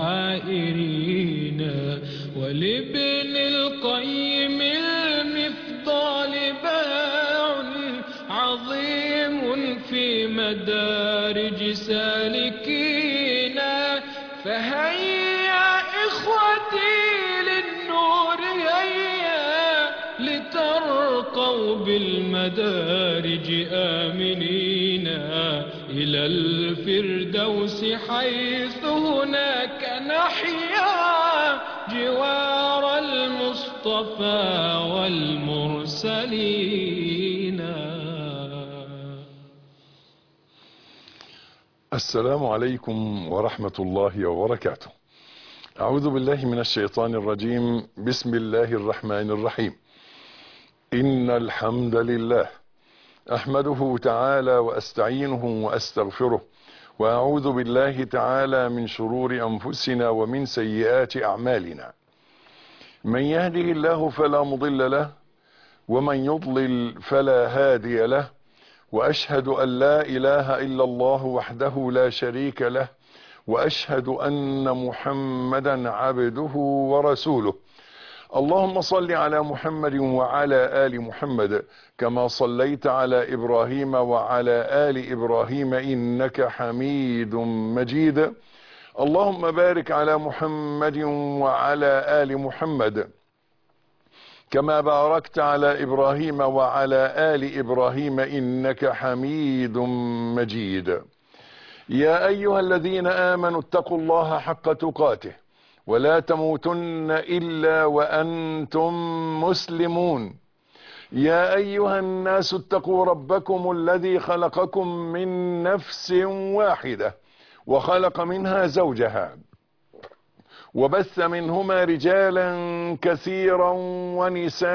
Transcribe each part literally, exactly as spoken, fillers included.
الحائرين. ولابن القيم المفضال باع عظيم في مدارج سالكين. فهيا إخوتي للنور هيا لترقوا بالمدارج آمنين إلى الفردوس حيث هناك نحيا جوار المصطفى والمرسلين. السلام عليكم ورحمة الله وبركاته. أعوذ بالله من الشيطان الرجيم. بسم الله الرحمن الرحيم. إن الحمد لله أحمده تعالى وأستعينه وأستغفره، وأعوذ بالله تعالى من شرور أنفسنا ومن سيئات أعمالنا. من يهده الله فلا مضل له، ومن يضلل فلا هادي له، وأشهد أن لا إله إلا الله وحده لا شريك له، وأشهد أن محمدا عبده ورسوله. اللهم صل على محمد وعلى آل محمد كما صليت على إبراهيم وعلى آل إبراهيم إنك حميد مجيد. اللهم بارك على محمد وعلى آل محمد كما باركت على إبراهيم وعلى آل إبراهيم إنك حميد مجيد. يا أيها الذين آمنوا اتقوا الله حق تقاته ولا تموتن إلا وأنتم مسلمون. يا أيها الناس اتقوا ربكم الذي خلقكم من نفس واحدة وخلق منها زوجها وبث منهما رجالا كثيرا ونساء،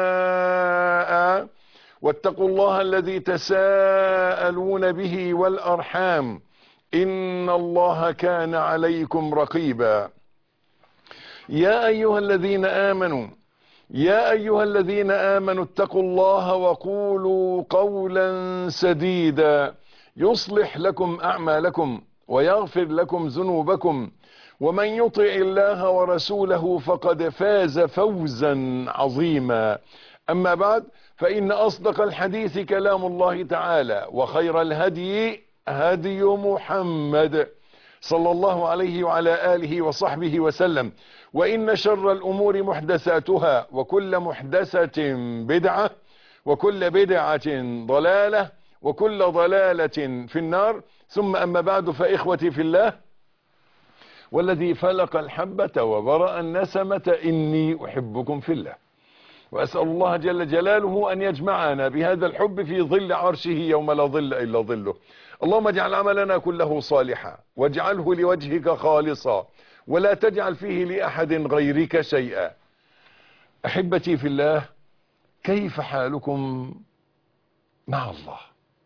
واتقوا الله الذي تساءلون به والأرحام إن الله كان عليكم رقيبا. يا أيها الذين آمنوا يا أيها الذين آمنوا اتقوا الله وقولوا قولا سديدا يصلح لكم أعمالكم ويغفر لكم ذنوبكم، ومن يطع الله ورسوله فقد فاز فوزا عظيما. أما بعد، فإن أصدق الحديث كلام الله تعالى، وخير الهدي هدي محمد صلى الله عليه وعلى آله وصحبه وسلم. وإن شر الأمور محدثاتها، وكل محدثة بدعة، وكل بدعة ضلالة، وكل ضلالة في النار. ثم أما بعد، فإخوتي في الله، والذي فلق الحبة وبرأ النسمة إني أحبكم في الله، وأسأل الله جل جلاله أن يجمعنا بهذا الحب في ظل عرشه يوم لا ظل إلا ظله. اللهم اجعل عملنا كله صالحا، واجعله لوجهك خالصا، ولا تجعل فيه لأحد غيرك شيئا. أحبتي في الله، كيف حالكم مع الله؟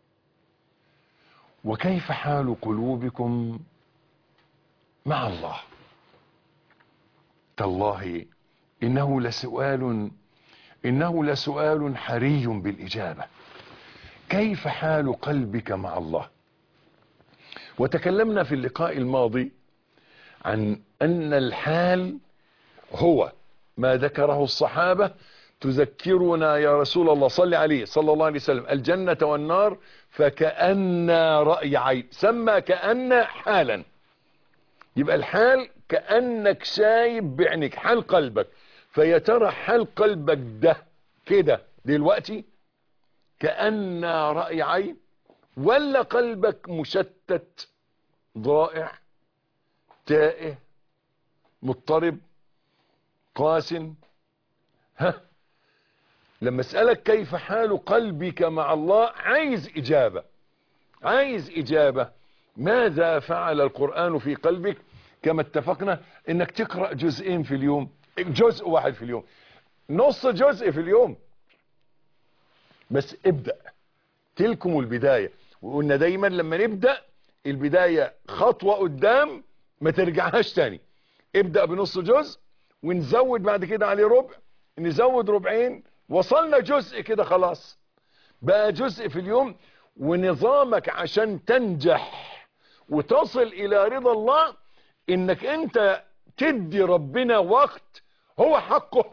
وكيف حال قلوبكم مع الله؟ تالله إنه لسؤال إنه لسؤال حري بالإجابة. كيف حال قلبك مع الله؟ وتكلمنا في اللقاء الماضي عن أن الحال هو ما ذكره الصحابة. تذكرنا يا رسول الله صلى عليه صلى الله عليه وسلم الجنة والنار فكأن رأي عين، سمى كأن حالا. يبقى الحال كأنك شايف بعينك حال قلبك. فيترى حال قلبك ده كده دلوقتي كأن رأي عين، ولا قلبك مشتت ضائع تائه مضطرب قاس؟ ها، لما اسألك كيف حال قلبك مع الله، عايز إجابة عايز إجابة. ماذا فعل القرآن في قلبك؟ كما اتفقنا انك تقرأ جزئين في اليوم، جزء واحد في اليوم، نص جزء في اليوم، بس ابدأ. تلكم البداية، وقلنا دايما لما نبدأ البداية خطوة قدام ما ترجعهاش تاني. ابدأ بنص جزء ونزود بعد كده عليه ربع، نزود ربعين، وصلنا جزء كده خلاص بقى جزء في اليوم. ونظامك عشان تنجح وتصل الى رضا الله انك انت تدي ربنا وقت هو حقه.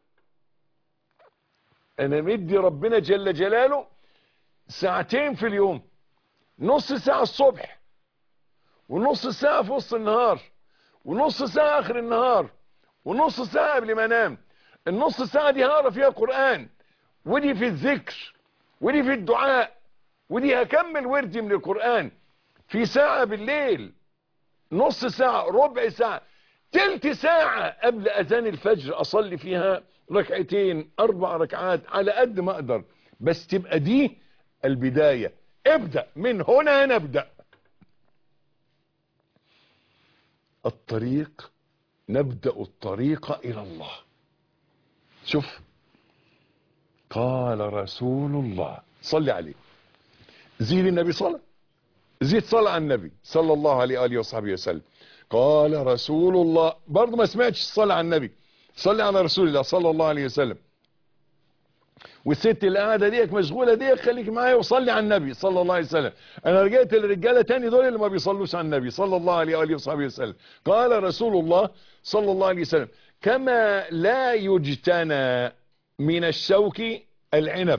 انا مدي ربنا جل جلاله ساعتين في اليوم، نص ساعة الصبح ونص ساعة في وسط النهار ونص ساعة اخر النهار ونص ساعة قبل ما انام. النص ساعة دي هقرا فيها قرآن، ودي في الذكر، ودي في الدعاء، ودي هكمل وردي من القرآن. في ساعة بالليل، نص ساعة، ربع ساعة، تلت ساعة قبل اذان الفجر اصلي فيها ركعتين اربع ركعات على قد ما اقدر. بس تبقى دي البداية. ابدأ من هنا نبدأ. الطريق، نبدأ الطريق الى الله. شوف، قال رسول الله، صلي عليه، زيد النبي صلى، زيد صلى على النبي صلى الله عليه وآله وصحبه وسلم. قال رسول الله، برضه ما سمعتش صلى على النبي، صلي على رسول الله صلى الله عليه وسلم. والست اللي قاعده ديك مشغوله ديك خليك معايا وصلي على النبي صلى الله عليه وسلم. انا رجعت للرجاله تاني دول اللي ما بيصلوش على النبي صلى الله عليه واله وصحبه وسلم. قال رسول الله صلى الله عليه وسلم: كما لا يجتنى من الشوك العنب،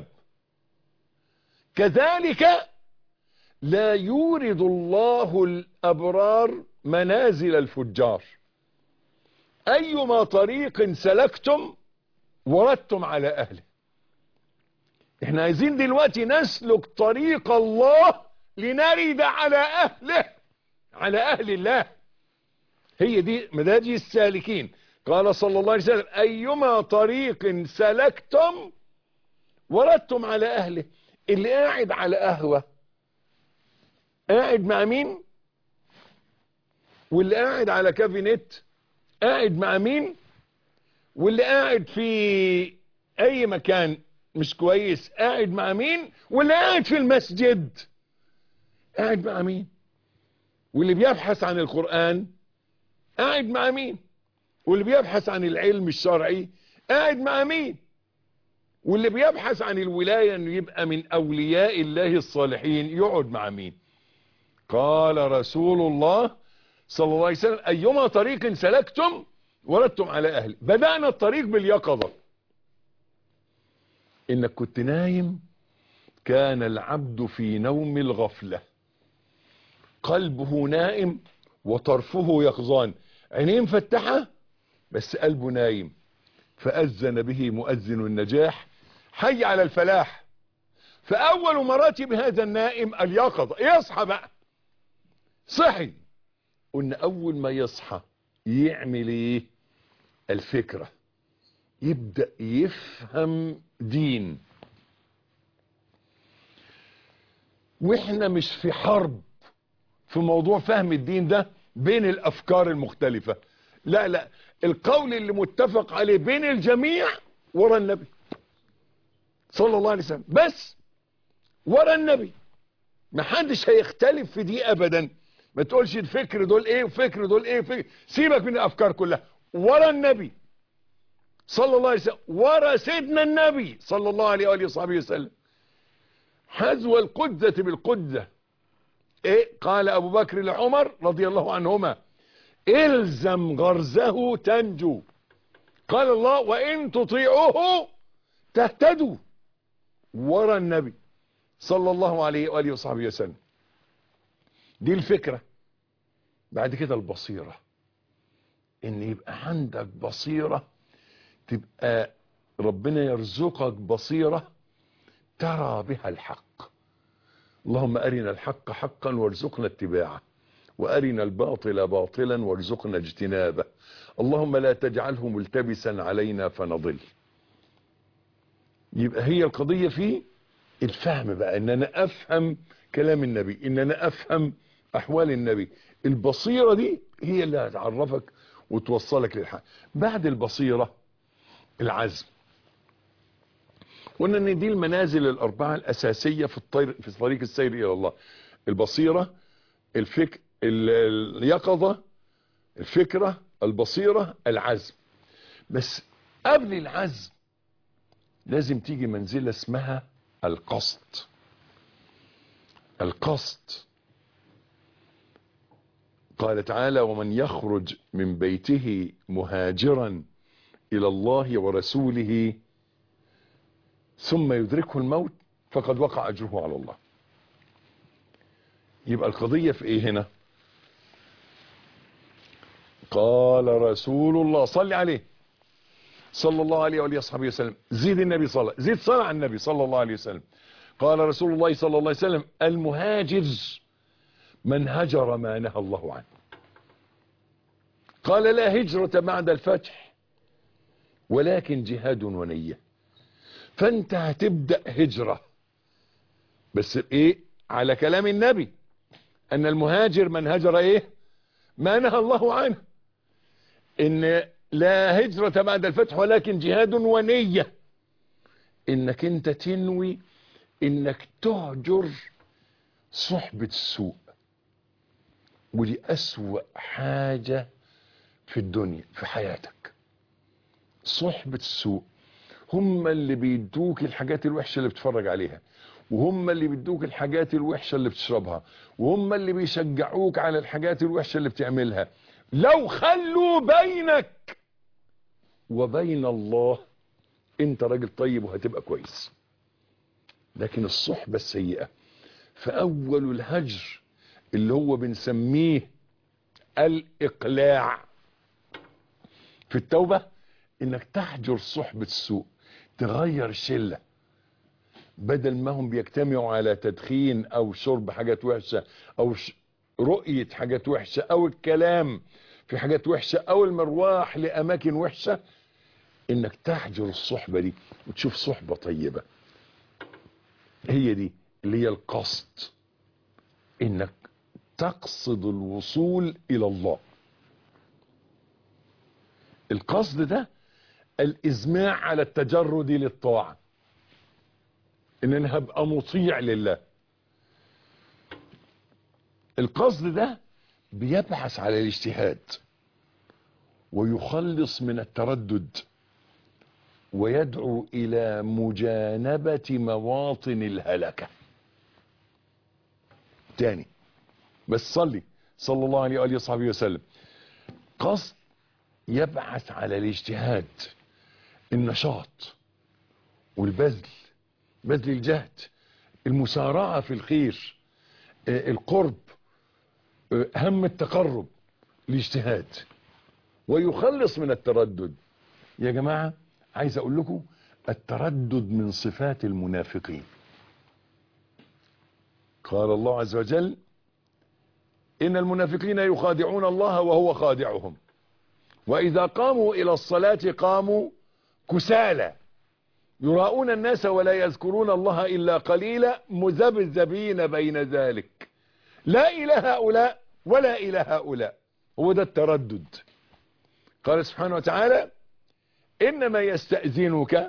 كذلك لا يورد الله الابرار منازل الفجار. ايما طريق سلكتم وردتم على اهله. احنا عايزين دلوقتي نسلك طريق الله لنرد على اهله، على اهل الله. هي دي مداجي السالكين. قال صلى الله عليه وسلم: ايما طريق سلكتم وردتم على اهله. اللي قاعد على قهوة قاعد مع مين؟ واللي قاعد على كافينت قاعد مع مين؟ واللي قاعد في اي مكان مش كويس قاعد مع مين؟ واللي قاعد في المسجد قاعد مع مين؟ واللي بيبحث عن القرآن قاعد مع مين؟ واللي بيبحث عن العلم الشرعي قاعد مع مين؟ واللي بيبحث عن الولاية انه يبقى من اولياء الله الصالحين يقعد مع مين؟ قال رسول الله صلى الله عليه وسلم: ايما طريق سلكتم وردتم على اهل. بدأنا الطريق باليقظة. انك كنت نايم، كان العبد في نوم الغفلة، قلبه نائم وطرفه يقظان، عينيه مفتحة بس قلبه نايم. فأذن به مؤذن النجاح: حي على الفلاح. فأول مراتب هذا النائم اليقظة، يصحى بقى. صحي، قلنا أول ما يصحى يعمل ايه؟ الفكرة، يبدأ يفهم دين. واحنا مش في حرب في موضوع فهم الدين ده بين الافكار المختلفة، لا لا، القول اللي متفق عليه بين الجميع ورا النبي صلى الله عليه وسلم، بس ورا النبي. ما حدش هيختلف في دي ابدا. ما تقولش الفكر دول ايه وفكر دول ايه وفكر. سيبك من الافكار كلها، ورا النبي صلى الله عليه وسلم، ورا سيدنا النبي صلى الله عليه وآله وصحبه وسلم. حذو القدة بالقدة. ايه قال ابو بكر لعمر رضي الله عنهما: الزم غرزه تنجو. قال الله: وان تطيعوه تهتدوا. ورا النبي صلى الله عليه وآله وصحبه وسلم. دي الفكرة. بعد كده البصيرة، ان يبقى عندك بصيرة، تبقى ربنا يرزقك بصيرة ترى بها الحق. اللهم أرنا الحق حقا وارزقنا اتباعه، وأرنا الباطل باطلا وارزقنا اجتنابه. اللهم لا تجعله ملتبسا علينا فنضل. يبقى هي القضية في الفهم بقى، ان انا افهم كلام النبي، ان انا افهم احوال النبي. البصيرة دي هي اللي هتعرفك وتوصلك للحق. بعد البصيرة العزم. قلنا ان دي المنازل الاربعة الاساسية في الطير في طريق السير الى الله: البصيرة، الفكر، اليقظة، الفكرة، البصيرة، العزم. بس قبل العزم لازم تيجي منزلة اسمها القصد. القصد قال تعالى ومن يخرج من بيته مهاجرا إلى الله ورسوله ثم يدركه الموت فقد وقع أجره على الله. يبقى القضية في ايه هنا؟ قال رسول الله صل عليه صلى الله عليه وآله وصحبه وسلم. زيد النبي صلى زيد صلى على النبي صلى الله عليه وسلم. قال رسول الله صلى الله عليه وسلم المهاجر من هجر ما نهى الله عنه. قال لا هجرة بعد الفتح ولكن جهاد ونية. فانت هتبدأ هجرة بس ايه؟ على كلام النبي ان المهاجر من هجر ايه؟ ما نهى الله عنه. ان لا هجرة بعد الفتح ولكن جهاد ونية. انك انت تنوي انك تهجر صحبة السوء، ودي اسوأ حاجة في الدنيا في حياتك. صحبة السوء هم اللي بيدوك الحاجات الوحشة اللي بتتفرج عليها، وهم اللي بيدوك الحاجات الوحشة اللي بتشربها، وهم اللي بيشجعوك على الحاجات الوحشة اللي بتعملها. لو خلوا بينك وبين الله انت راجل طيب وهتبقى كويس. لكن الصحبة السيئة فأول الهجر اللي هو بنسميه الإقلاع في التوبة انك تحجر صحبة السوء، تغير الشلة. بدل ما هم بيجتمعوا على تدخين او شرب حاجات وحشة او ش... رؤية حاجات وحشة او الكلام في حاجات وحشة او المرواح لاماكن وحشة، انك تحجر الصحبة دي وتشوف صحبة طيبة. هي دي اللي هي القصد، انك تقصد الوصول الى الله. القصد ده الازماع على التجرد للطاعة، ان انا هبقى مطيع لله. القصد ده بيبحث على الاجتهاد ويخلص من التردد ويدعو الى مجانبة مواطن الهلكة. تاني بس صلي صلى الله عليه وآله وصحبه وسلم. قصد يبعث على الاجتهاد، النشاط والبذل، بذل الجهد، المسارعة في الخير، القرب، هم التقرب، الاجتهاد، ويخلص من التردد. يا جماعة عايز اقول لكم التردد من صفات المنافقين. قال الله عز وجل إن المنافقين يخادعون الله وهو خادعهم وإذا قاموا إلى الصلاة قاموا كسالى يراؤون الناس ولا يذكرون الله إلا قليلا مذبذبين بين ذلك لا إلى هؤلاء ولا إلى هؤلاء. هو ده التردد. قال سبحانه وتعالى إنما يستأذنك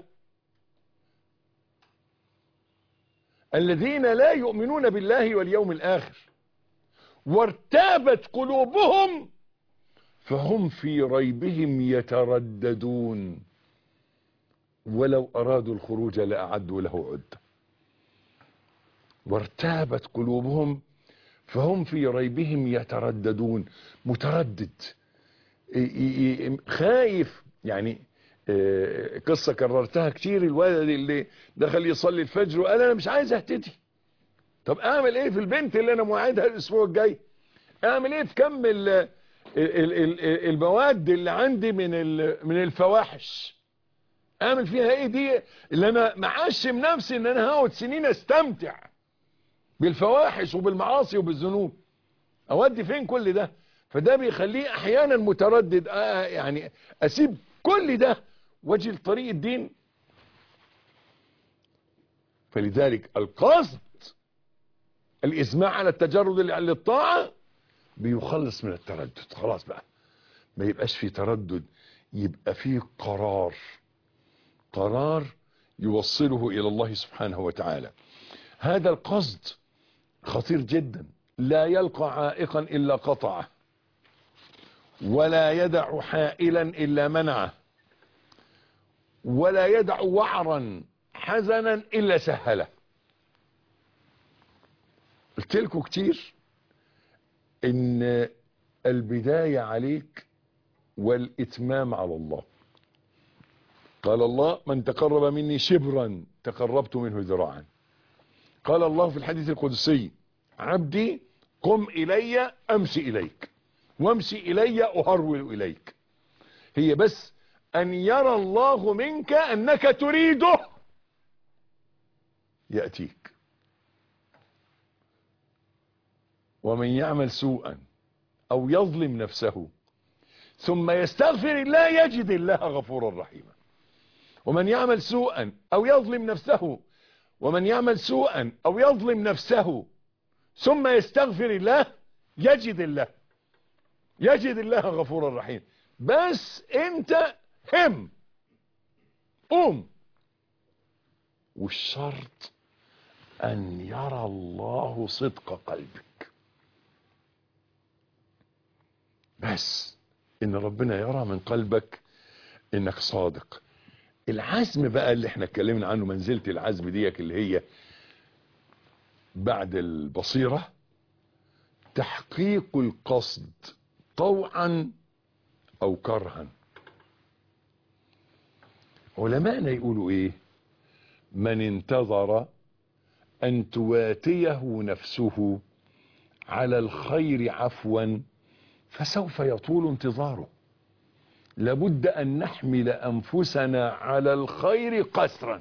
الذين لا يؤمنون بالله واليوم الآخر وارتابت قلوبهم فهم في ريبهم يترددون ولو أرادوا الخروج لأعدوا له عدة. وارتابت قلوبهم فهم في ريبهم يترددون، متردد خايف. يعني قصة كررتها كتير، الولد اللي دخل يصلي الفجر وقال انا مش عايز اهتدي. طب اعمل ايه في البنت اللي انا موعدها الاسبوع الجاي؟ اعمل ايه في كم المواد اللي عندي من من الفواحش؟ اعمل فيها ايه دي اللي انا معشم نفسي ان انا هقعد سنين استمتع بالفواحش وبالمعاصي وبالذنوب؟ اودي فين كل ده؟ فده بيخليه احيانا متردد. آه يعني اسيب كل ده واجي لطريق الدين. فلذلك القصد الإزماع على التجرد للطاعة بيخلص من التردد. خلاص بقى ما يبقاش في تردد، يبقى في قرار، قرار يوصله إلى الله سبحانه وتعالى. هذا القصد خطير جدا، لا يلقى عائقا إلا قطعه ولا يدع حائلا إلا منعه ولا يدع وعرا حزنا إلا سهله. قلت لكم كتير ان البداية عليك والإتمام على الله. قال الله: من تقرب مني شبرا تقربت منه ذراعا. قال الله في الحديث القدسي: عبدي قم إلي أمشي إليك، وامشي إلي أهرول إليك. هي بس أن يرى الله منك أنك تريده يأتيك. ومن يعمل سوءا أو يظلم نفسه ثم يستغفر الله يجد الله غفورا رحيما. ومن يعمل سوءا أو يظلم نفسه ومن يعمل سوءا أو يظلم نفسه ثم يستغفر الله يجد الله يجد الله غفورا رحيما. بس انت هم قوم، والشرط أن يرى الله صدق قلبك. بس إن ربنا يرى من قلبك إنك صادق. العزم بقى اللي احنا اتكلمنا عنه، منزلة العزم ديك اللي هي بعد البصيرة، تحقيق القصد طوعا أو كرها. علماءنا يقولوا ايه؟ من انتظر أن تواتيه نفسه على الخير عفوا فسوف يطول انتظاره. لابد أن نحمل أنفسنا على الخير قسرا.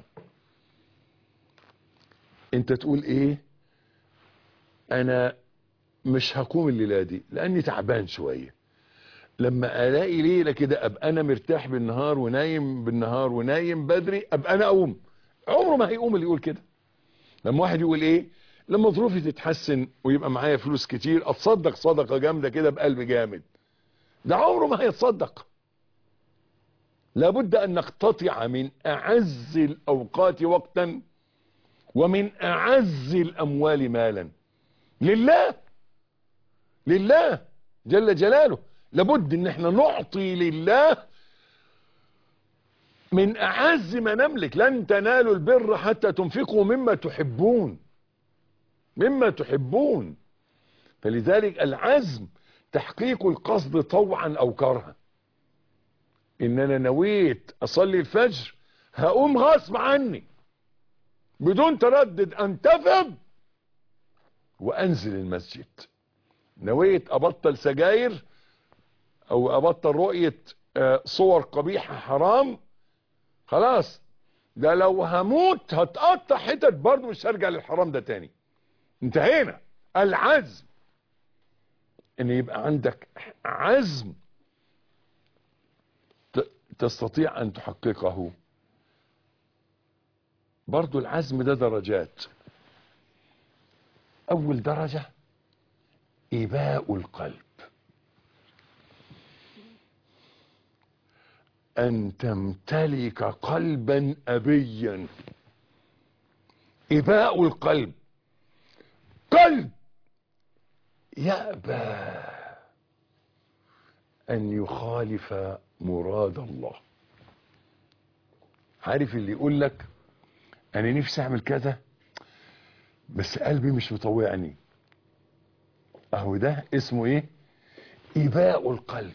انت تقول ايه؟ انا مش هقوم الليلة دي لاني تعبان شوية. لما الاقي ليلة كده ابقى انا مرتاح بالنهار ونايم بالنهار ونايم بدري ابقى انا اقوم. عمره ما هيقوم اللي يقول كده. لما واحد يقول ايه؟ لما ظروفي تتحسن ويبقى معايا فلوس كتير اتصدق صدقة جامدة كده بقلب جامد. ده عمره ما هيتصدق. لابد ان نقتطع من اعز الاوقات وقتا ومن اعز الاموال مالا لله لله جل جلاله. لابد ان احنا نعطي لله من اعز ما نملك. لن تنالوا البر حتى تنفقوا مما تحبون مما تحبون. فلذلك العزم تحقيق القصد طوعا او كرها. ان انا نويت اصلي الفجر هقوم غصب عني بدون تردد، انتفض وانزل المسجد. نويت ابطل سجاير او ابطل رؤية صور قبيحة حرام، خلاص ده لو هموت هتقطع حتت برضه مش هرجع للحرام ده تاني. انتهينا. العزم ان يبقى عندك عزم تستطيع ان تحققه. برضو العزم ده درجات. اول درجة اباء القلب، ان تمتلك قلبا ابيا. اباء القلب، قلب يأبى ان يخالف مراد الله. عارف اللي يقول لك انا نفسي اعمل كذا بس قلبي مش مطوعني، اهو ده اسمه ايه؟ اباء القلب.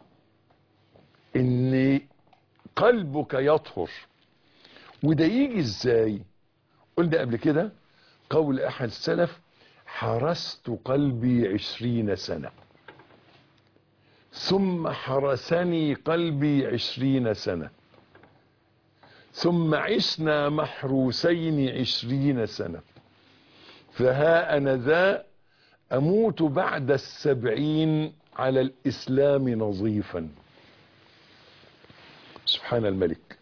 ان قلبك يطهر. وده يجي ازاي؟ قلنا قبل كده قول احد السلف: حرست قلبي عشرين سنة ثم حرسني قلبي عشرين سنة ثم عشنا محروسين عشرين سنة فها أنا ذا أموت بعد السبعين على الإسلام نظيفا. سبحان الملك.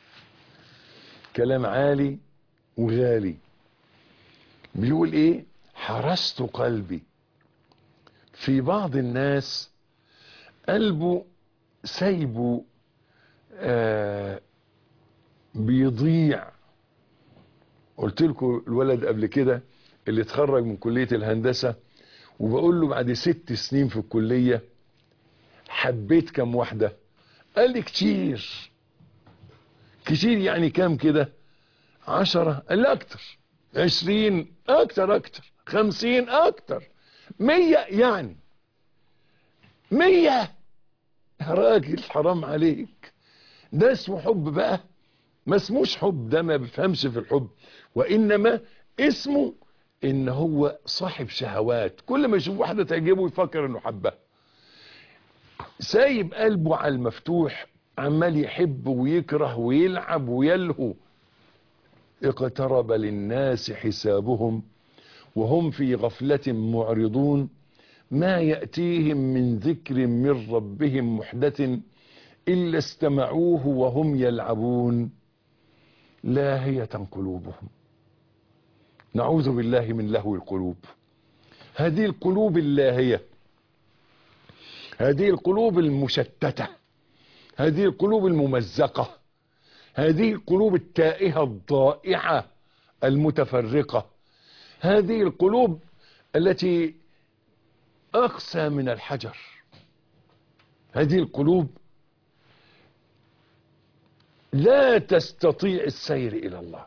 كلام عالي وغالي. بيقول ايه؟ حرست قلبي. في بعض الناس قلبه سايبه آه بيضيع. قلت لكم الولد قبل كده اللي اتخرج من كلية الهندسة وبقول له بعد ست سنين في الكلية حبيت كم واحدة؟ قال لي كتير. كتير يعني كام كده؟ عشرة؟ قال لي اكتر. عشرين؟ اكتر اكتر. خمسين؟ اكتر. مية؟ يعني مية. يا راجل حرام عليك، ده اسمه حب بقى؟ ما اسموش حب، ده ما بيفهمش في الحب، وإنما اسمه إن هو صاحب شهوات، كل ما يشوف واحدة تعجبه يفكر إنه حبها، سايب قلبه على المفتوح، عمال يحب ويكره ويلعب ويلهو. اقترب للناس حسابهم وهم في غفلة معرضون، ما يأتيهم من ذكر من ربهم محدث إلا استمعوه وهم يلعبون لاهية قلوبهم. نعوذ بالله من لهو القلوب. هذه القلوب اللاهية، هذه القلوب المشتتة، هذه القلوب الممزقة، هذه القلوب التائهة الضائعة المتفرقة، هذه القلوب التي أقسى من الحجر، هذه القلوب لا تستطيع السير إلى الله.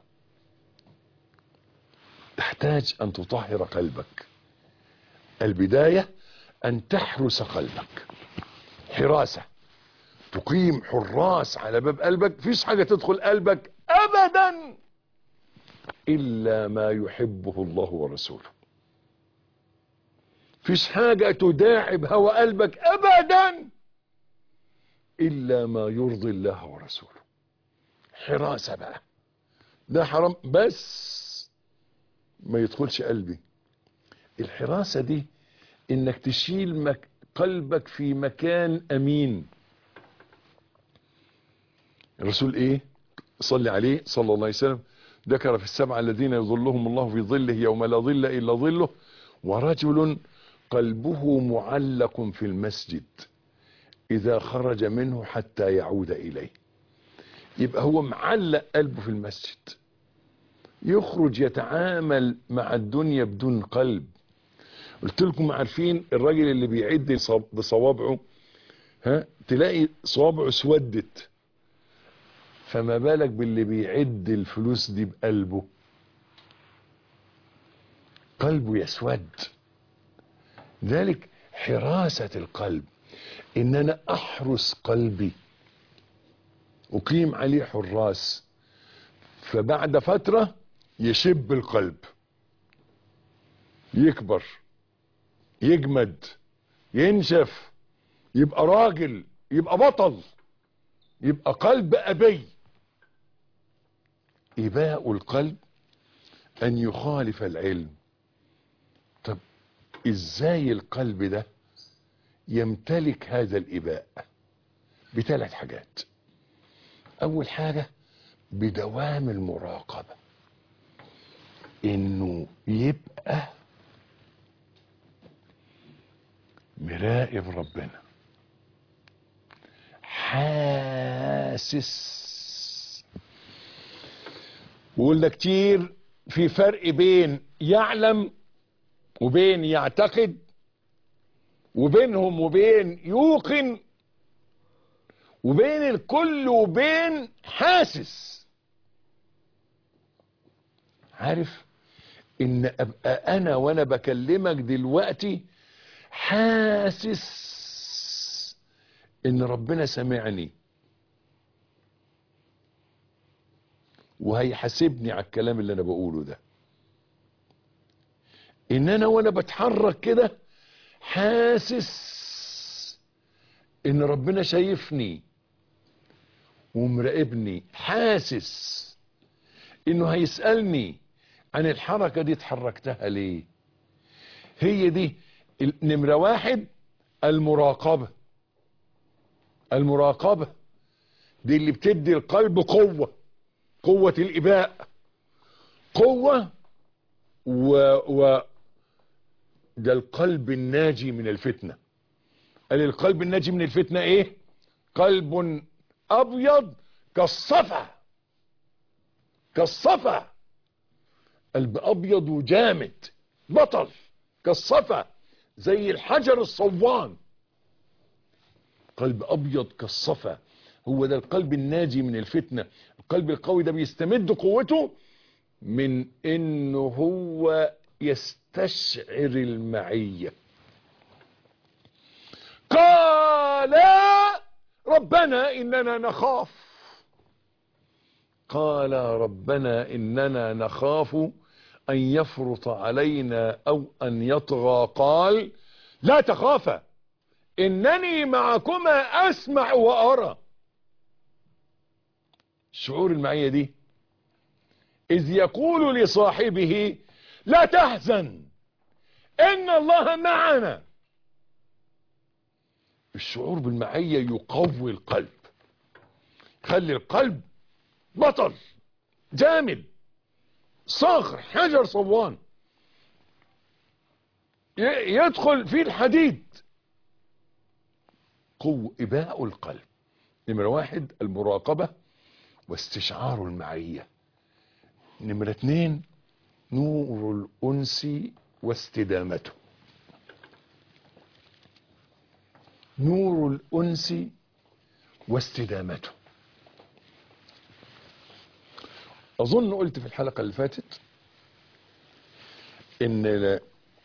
تحتاج أن تطهر قلبك. البداية أن تحرس قلبك حراسة، تقيم حراس على باب قلبك. فيش حاجة تدخل قلبك أبدا إلا ما يحبه الله ورسوله. فيش حاجة تداعب هوى قلبك أبدا إلا ما يرضي الله ورسوله. حراسة بقى، ده حرام بس ما يدخلش قلبي. الحراسة دي إنك تشيل مك قلبك في مكان أمين. الرسول إيه صلي عليه صلى الله عليه وسلم ذكر في السبعة الذين يظلهم الله في ظله يوم لا ظل إلا ظله، ورجل قلبه معلق في المسجد إذا خرج منه حتى يعود إليه. يبقى هو معلق قلبه في المسجد، يخرج يتعامل مع الدنيا بدون قلب. قلت لكم عارفين الراجل اللي بيعد بصوابعه، ها تلاقي صوابعه سودت، فما بالك باللي بيعد الفلوس دي بقلبه، قلبه يسود. ذلك حراسة القلب، ان انا احرس قلبي، اقيم عليه حراس، فبعد فترة يشب القلب، يكبر، يجمد، ينشف، يبقى راجل، يبقى بطل، يبقى قلب أبي. إباء القلب أن يخالف العلم. طب إزاي القلب ده يمتلك هذا الإباء؟ بثلاث حاجات. أول حاجة بدوام المراقبة، إنه يبقى مراقب ربنا، حاسس. وقلنا كتير في فرق بين يعلم وبين يعتقد، وبينهم وبين يوقن، وبين الكل وبين حاسس. عارف ان ابقى انا وانا بكلمك دلوقتي حاسس ان ربنا سمعني وهيحاسبني على الكلام اللي انا بقوله ده، ان انا وانا بتحرك كده حاسس ان ربنا شايفني ومراقبني، حاسس انه هيسألني عن الحركة دي اتحركتها ليه. هي دي نمرة واحد، المراقبة. المراقبة دي اللي بتدي القلب قوة، قوة الإباء، قوة و, و ده القلب الناجي من الفتنة. قال القلب الناجي من الفتنة ايه؟ قلب أبيض كالصفا، كالصفا، قلب أبيض وجامد بطل كالصفا، زي الحجر الصوان. قلب أبيض كالصفا، هو ده القلب الناجي من الفتنة. القلب القوي ده بيستمد قوته من انه هو يستشعر المعية. قال ربنا إننا نخاف قال ربنا إننا نخاف أن يفرط علينا أو أن يطغى قال لا تخافا إنني معكما أسمع وأرى. شعور المعية دي إذ يقول لصاحبه لا تحزن إن الله معنا. الشعور بالمعية يقوي القلب، خلي القلب بطل جامد صاخر حجر صوان يدخل فيه الحديد. قوة إباء القلب. نمرة واحد المراقبة واستشعار المعية. نمرة اتنين نور الأنس واستدامته. نور الأنس واستدامته. أظن قلت في الحلقة اللي فاتت إن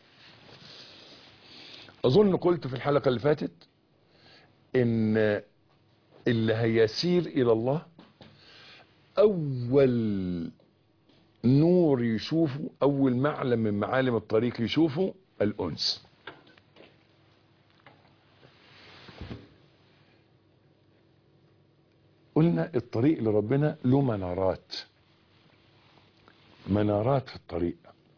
أظن قلت في الحلقة اللي فاتت إن اللي هيسير إلى الله أول نور يشوفه، أول معلم من معالم الطريق يشوفه الأنس. قلنا الطريق لربنا له منارات، منارات في الطريق.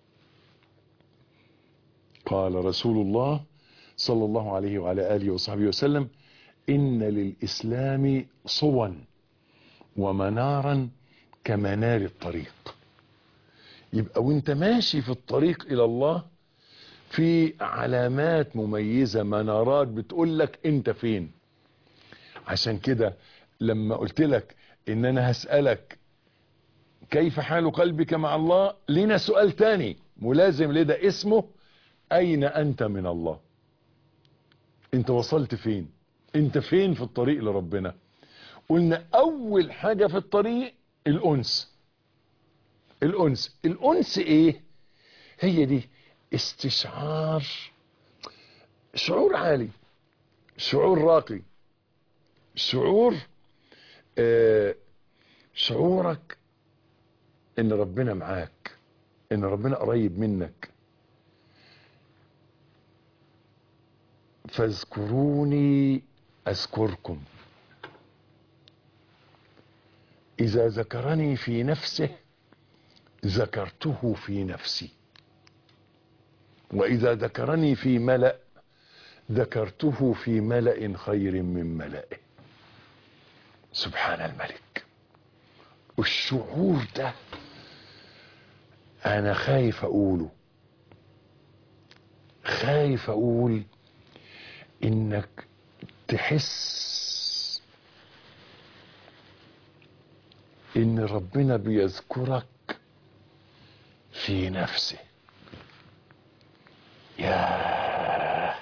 قال رسول الله صلى الله عليه وعلى آله وصحبه وسلم إن للإسلام صوا ومنارا كمنار الطريق. يبقى وانت ماشي في الطريق إلى الله في علامات مميزة، منارات بتقول لك انت فين. عشان كده لما قلت لك ان انا هسألك كيف حال قلبك مع الله، لنا سؤال تاني ملازم لده اسمه اين انت من الله. انت وصلت فين؟ انت فين في الطريق لربنا؟ قلنا اول حاجة في الطريق الانس. الانس الانس ايه؟ هي دي استشعار، شعور عالي، شعور راقي، شعور آه شعورك ان ربنا معاك، ان ربنا قريب منك. فاذكروني اذكركم. اذا ذكرني في نفسه ذكرته في نفسي، واذا ذكرني في ملأ ذكرته في ملأ خير من ملئه. سبحان الملك. والشعور ده انا خايف اقوله، خايف اقول انك تحس ان ربنا بيذكرك في نفسه. يا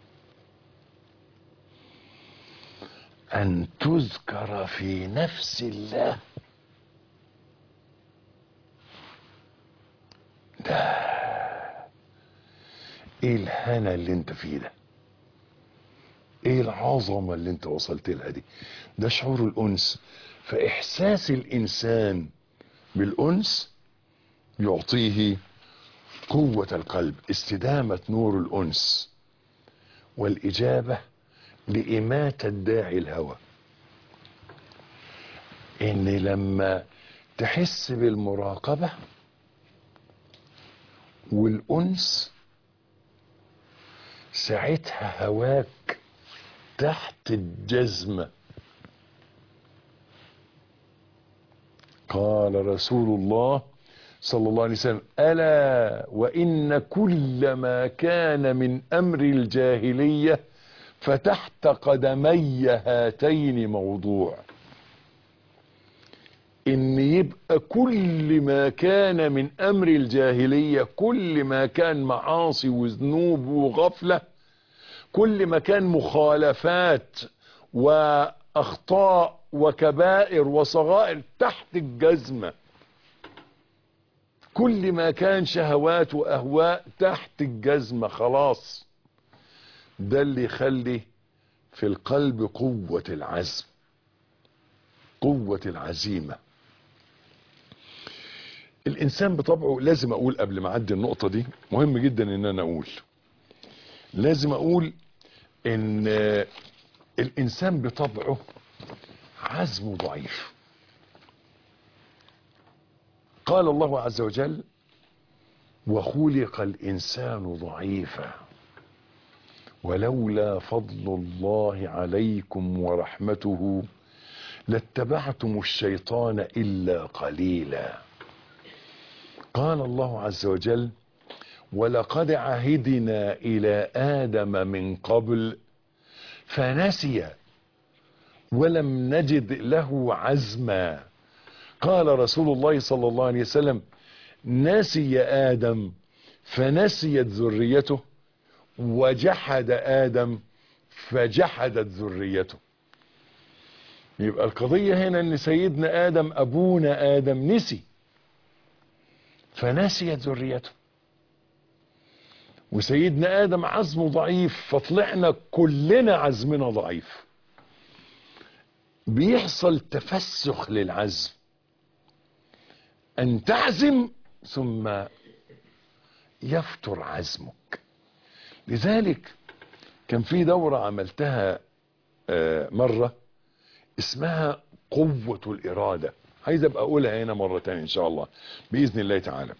ان تذكر في نفس الله، ده ايه الهنا اللي انت فيه ده، ايه العظمة اللي انت وصلت لها دي. ده شعور الانس. فاحساس الانسان بالانس يعطيه قوة القلب، استدامة نور الانس، والاجابة لإماتة داعي الهوى. ان لما تحس بالمراقبة والانس ساعتها هواك تحت الجزمة. قال رسول الله صلى الله عليه وسلم ألا وإن كل ما كان من أمر الجاهلية فتحت قدمي هاتين موضوع. إن يبقى كل ما كان من أمر الجاهلية، كل ما كان معاصي وذنوب وغفلة، كل ما كان مخالفات واخطاء وكبائر وصغائر تحت الجزمة. كل ما كان شهوات واهواء تحت الجزمة. خلاص ده اللي يخلي في القلب قوة العزم، قوة العزيمة. الإنسان بطبعه، لازم أقول قبل ما أعدي النقطة دي، مهم جدا إن أنا أقول، لازم أقول إن الإنسان بطبعه عزمه ضعيف. قال الله عز وجل: وخلق الإنسان ضعيفا ولولا فضل الله عليكم ورحمته لاتبعتم الشيطان إلا قليلا. قال الله عز وجل: ولقد عهدنا إلى آدم من قبل فنسي ولم نجد له عزما. قال رسول الله صلى الله عليه وسلم: نسي آدم فنسيت ذريته وجحد آدم فجحدت ذريته. يبقى القضية هنا ان سيدنا آدم، أبونا آدم، نسي فنسيت ذريته، وسيدنا آدم عزمه ضعيف، فطلعنا كلنا عزمنا ضعيف. بيحصل تفسخ للعزم، أن تعزم ثم يفتر عزمك. لذلك كان في دورة عملتها مرة اسمها قوة الإرادة، عايز ابقى اقولها هنا مرة تانية ان شاء الله بإذن الله تعالى.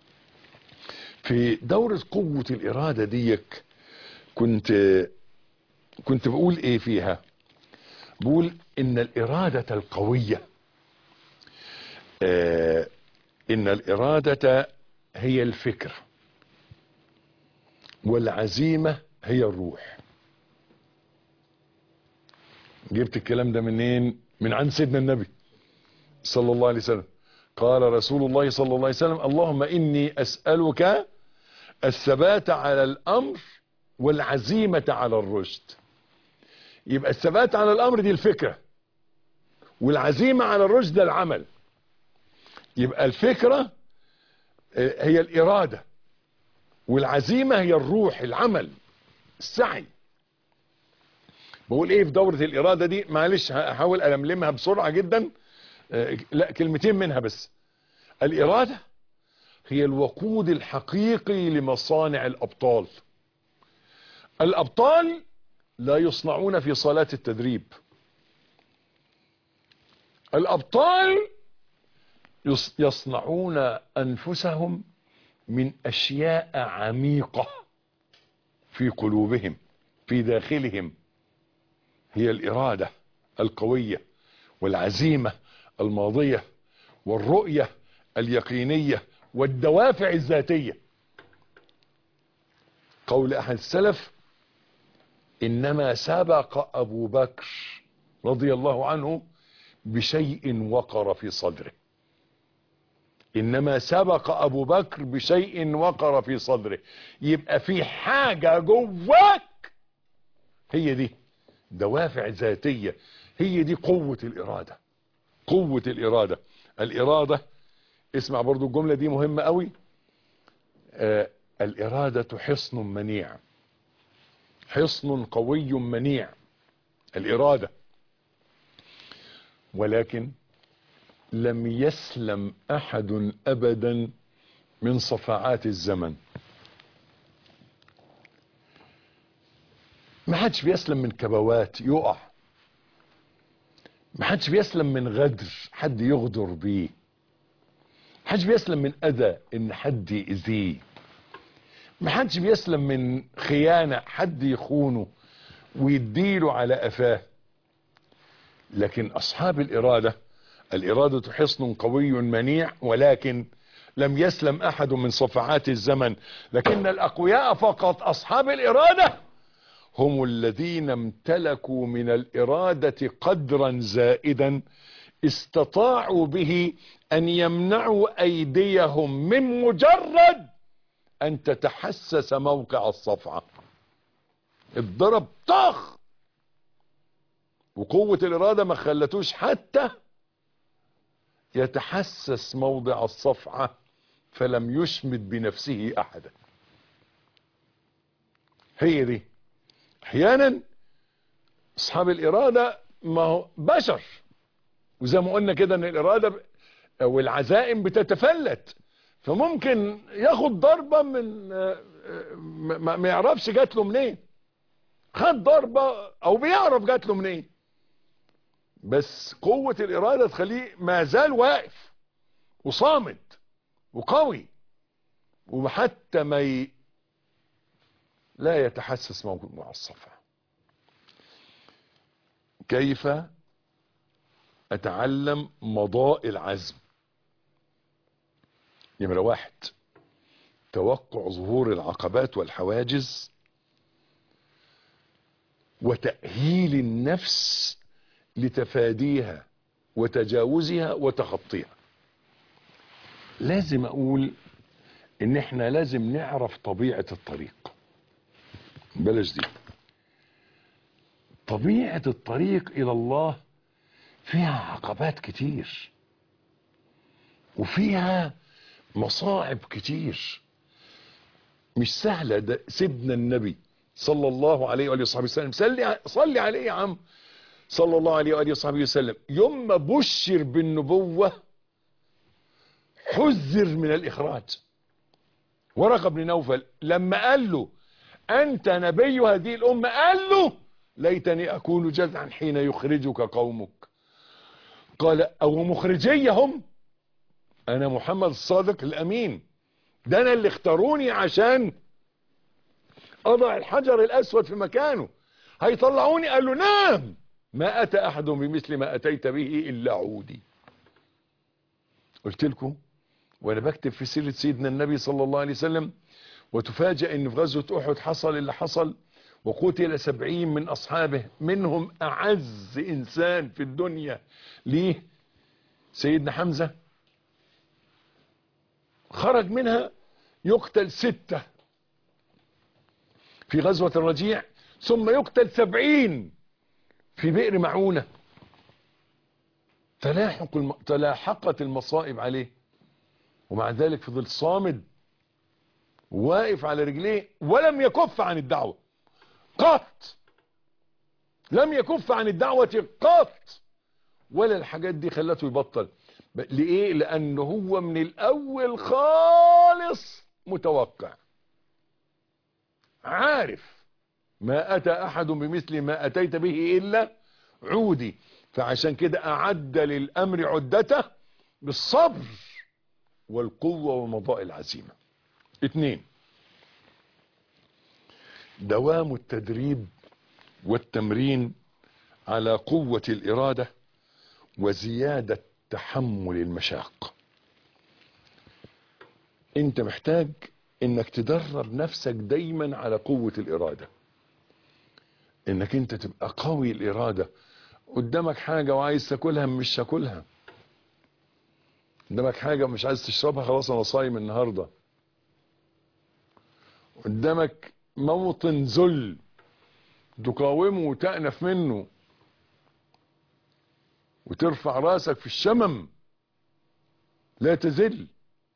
في دورة قوة الإرادة ديك كنت كنت بقول ايه فيها؟ بقول ان الإرادة القوية آه ان الإرادة هي الفكر، والعزيمة هي الروح. جبت الكلام ده منين؟ من عند سيدنا النبي صلى الله عليه وسلم. قال رسول الله صلى الله عليه وسلم: اللهم إني أسألك الثبات على الأمر والعزيمة على الرشد. يبقى الثبات على الأمر دي الفكرة، والعزيمة على الرشد العمل. يبقى الفكرة هي الإرادة، والعزيمة هي الروح، العمل، السعي. بقول ايه في دورة الإرادة دي؟ معلش هحاول ألملمها بسرعة جدا، لا كلمتين منها بس. الإرادة هي الوقود الحقيقي لمصانع الأبطال. الأبطال لا يصنعون في صالات التدريب. الأبطال يصنعون أنفسهم من أشياء عميقة في قلوبهم، في داخلهم. هي الإرادة القوية، والعزيمة الماضية، والرؤية اليقينية، والدوافع الذاتية. قول أحد السلف: إنما سبق أبو بكر رضي الله عنه بشيء وقر في صدره. إنما سبق أبو بكر بشيء وقر في صدره. يبقى في حاجة جواك، هي دي دوافع ذاتية، هي دي قوة الإرادة. قوة الإرادة. الإرادة، اسمع برضو الجملة دي مهمة قوي. آه الإرادة حصن منيع، حصن قوي منيع الإرادة، ولكن لم يسلم أحد أبدا من صفعات الزمن. ما حدش بيسلم من كبوات يقع، ما حدش بيسلم من غدر حد يغدر بيه، ما حدش بيسلم من أذى إن حد يأذيه، ما حدش بيسلم من خيانة حد يخونه ويديله على قفاه. لكن أصحاب الإرادة، الإرادة حصن قوي منيع، ولكن لم يسلم أحد من صفعات الزمن. لكن الأقوياء فقط أصحاب الإرادة هم الذين امتلكوا من الإرادة قدرا زائدا استطاعوا به أن يمنعوا أيديهم من مجرد أن تتحسس موقع الصفعة. الضرب طخ، وقوة الإرادة ما خلتوش حتى يتحسس موضع الصفعة، فلم يشمت بنفسه أحدا. هي دي. أحيانا اصحاب الارادة ما هو بشر، وزي ما قلنا كده ان الارادة والعزائم بتتفلت، فممكن ياخد ضربة من ما ما يعرفش جات له منين، خد ضربة او بيعرف جات له منين، بس قوة الارادة تخليه ما زال واقف وصامد وقوي، وحتى ما ي... لا يتحسس موجود مع الصفا. كيف اتعلم مضاء العزم؟ نمرة واحد، توقع ظهور العقبات والحواجز وتأهيل النفس لتفاديها وتجاوزها وتخطيها. لازم اقول ان احنا لازم نعرف طبيعة الطريق، بلاش دي. طبيعة الطريق الى الله فيها عقبات كتير وفيها مصاعب كتير، مش سهلة. ده سيدنا النبي صلى الله عليه وآله وصحبه وسلم، صلي صلي عليه يا عم، صلى الله عليه وآله وصحبه وسلم، يوم ما بشر بالنبوة حذر من الإخراج. ورقة بن نوفل لما قال له أنت نبي هذه الأمة، قال له ليتني أكون جزعا حين يخرجك قومك. قال أو مخرجي هم؟ أنا محمد الصادق الأمين، ده أنا اللي اختاروني عشان أضع الحجر الأسود في مكانه، هيطلعوني؟ قال له نعم، ما أتى أحد بمثل ما أتيت به إلا عودي. قلت لكم وأنا بكتب في سيرة سيدنا النبي صلى الله عليه وسلم، وتفاجأ ان في غزوة احد حصل اللي حصل، وقتل سبعين من اصحابه، منهم اعز انسان في الدنيا ليه سيدنا حمزة، خرج منها يقتل ستة في غزوة الرجيع، ثم يقتل سبعين في بئر معونة. تلاحق الم... تلاحقت المصائب عليه، ومع ذلك فضل صامد واقف على رجليه، ولم يكف عن الدعوة قط، لم يكف عن الدعوة قط، ولا الحاجات دي خلته يبطل. لإيه؟ لأنه هو من الأول خالص متوقع، عارف ما أتى أحد بمثل ما أتيت به إلا عودي، فعشان كده أعد للأمر عدته بالصبر والقوة ومضاء العزيمة. اتنين، دوام التدريب والتمرين على قوة الإرادة وزيادة تحمل المشاق. انت محتاج انك تدرب نفسك دايما على قوة الإرادة، انك انت تبقى قوي الإرادة. قدامك حاجة وعايز تاكلها مش تاكلها، قدامك حاجة مش عايز تشربها خلاص انا صايم النهاردة، قدامك موطن ذل تقاومه وتأنف منه وترفع راسك في الشمم، لا تذل.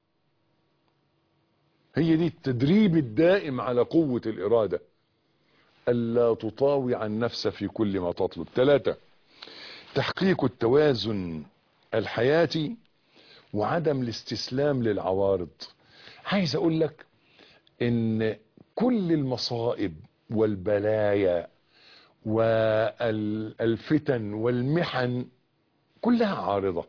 هي دي التدريب الدائم على قوة الإرادة، ألا تطاوع عن نفسك في كل ما تطلب. ثلاثة، تحقيق التوازن الحياتي وعدم الاستسلام للعوارض. عايز أقول لك إن كل المصائب والبلايا والفتن والمحن كلها عارضة،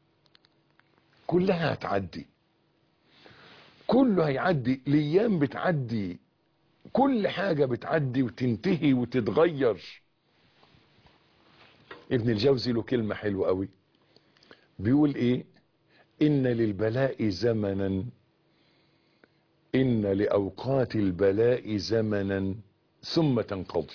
كلها هتعدي، كله هيعدي، الايام بتعدي، كل حاجة بتعدي وتنتهي وتتغير. ابن الجوزي له كلمة حلوة قوي، بيقول ايه؟ ان للبلاء زمنا، ان لأوقات البلاء زمنا ثم تنقضي،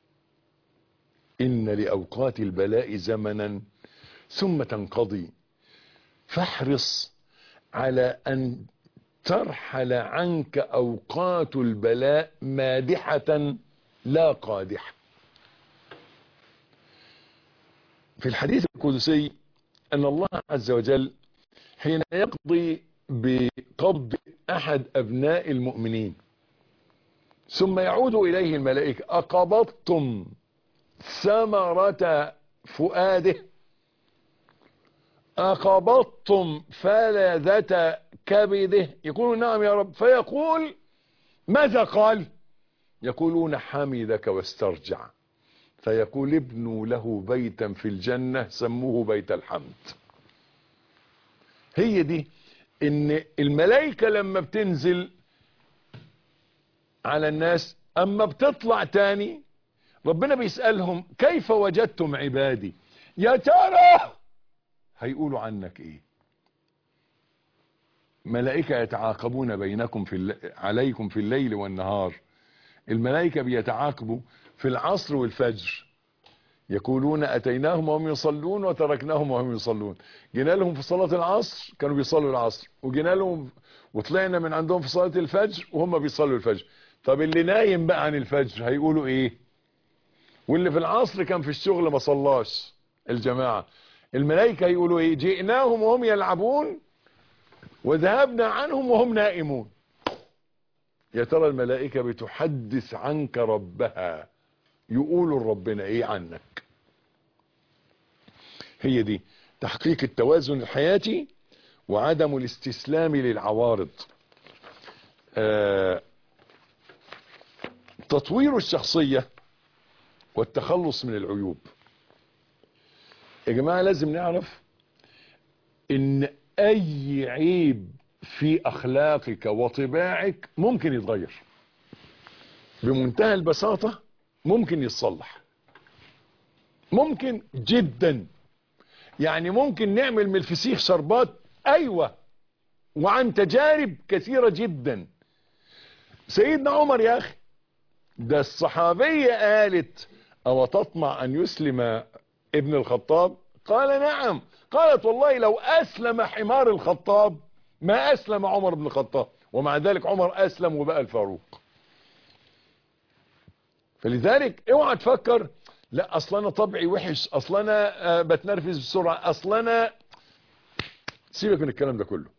ان لأوقات البلاء زمنا ثم تنقضي، فاحرص على ان ترحل عنك اوقات البلاء مادحة لا قادحة. في الحديث القدسي ان الله عز وجل حين يقضي بقبض احد ابناء المؤمنين ثم يعود اليه الملائكة، اقبضتم ثمرة فؤاده أقبضتم فلذة كبده؟ يقولون نعم يا رب. فيقول ماذا قال؟ يقولون حمدك واسترجع. فيقول ابنوا له بيتا في الجنة سموه بيت الحمد. هي دي ان الملائكة لما بتنزل على الناس اما بتطلع تاني ربنا بيسألهم كيف وجدتم عبادي؟ يا ترى هيقولوا عنك ايه؟ ملائكة يتعاقبون بينكم في الل... عليكم في الليل والنهار. الملائكة بيتعاقبوا في العصر والفجر، يقولون اتيناهم وهم يصلون وتركناهم وهم يصلون. جينا لهم في صلاة العصر كانوا بيصلوا العصر، وجينا لهم وطلعنا من عندهم في صلاة الفجر وهم بيصلوا الفجر. طب اللي نايم بقى عن الفجر هيقولوا ايه؟ واللي في العصر كان في الشغل ما صلاش الجماعة، الملائكة يقولوا ايه؟ جئناهم وهم يلعبون وذهبنا عنهم وهم نائمون. يا ترى الملائكة بتحدث عنك ربها يقولوا لربنا ايه عنك؟ هي دي تحقيق التوازن الحياتي وعدم الاستسلام للعوارض. آه تطوير الشخصية والتخلص من العيوب. يا جماعة لازم نعرف ان اي عيب في اخلاقك وطباعك ممكن يتغير بمنتهى البساطة، ممكن يتصلح، ممكن جدا. يعني ممكن نعمل من الفسيخ شربات، ايوه، وعن تجارب كثيرة جدا. سيدنا عمر يا اخي، ده الصحابية قالت او تطمع ان يسلم ابن الخطاب؟ قال نعم. قالت والله لو اسلم حمار الخطاب ما اسلم عمر بن الخطاب، ومع ذلك عمر اسلم وبقى الفاروق. فلذلك اوعى تفكر لا اصل انا طبعي وحش، اصل انا بتنرفز بسرعة، اصل انا، سيبك من الكلام ده كله.